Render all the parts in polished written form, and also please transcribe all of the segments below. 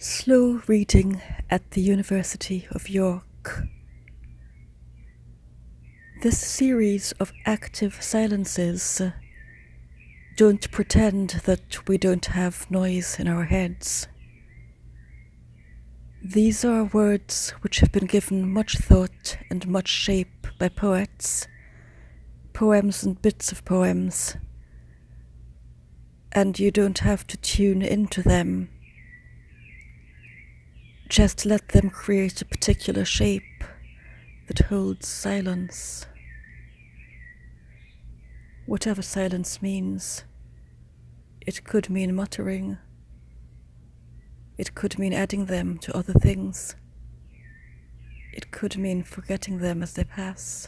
Slow reading at the University of York. This series of active silences don't pretend that we don't have noise in our heads. These are words which have been given much thought and much shape by poets, poems and bits of poems, and you don't have to tune into them. Just let them create a particular shape that holds silence. Whatever silence means, it could mean muttering. It could mean adding them to other things. It could mean forgetting them as they pass.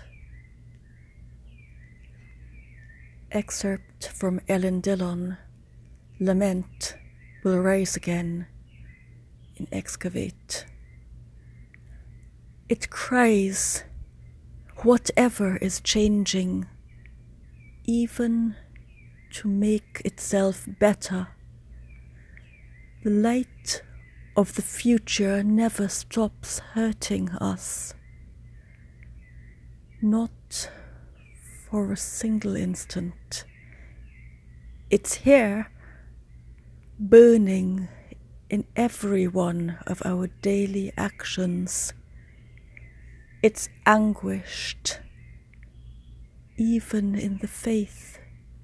Excerpt from Ellen Dillon, Lament will rise again in Excavate. It cries, whatever is changing, even to make itself better. The light of the future never stops hurting us. Not for a single instant. It's here, burning in every one of our daily actions. It's anguished, even in the faith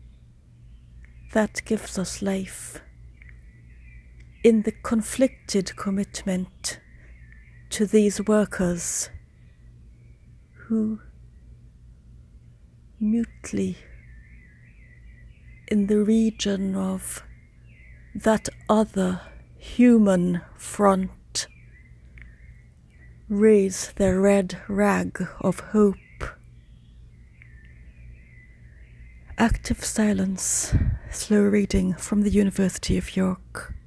that gives us life, in the conflicted commitment to these workers who mutely, in the region of that other human front, raise their red rag of hope. Active silence, slow reading from the University of York.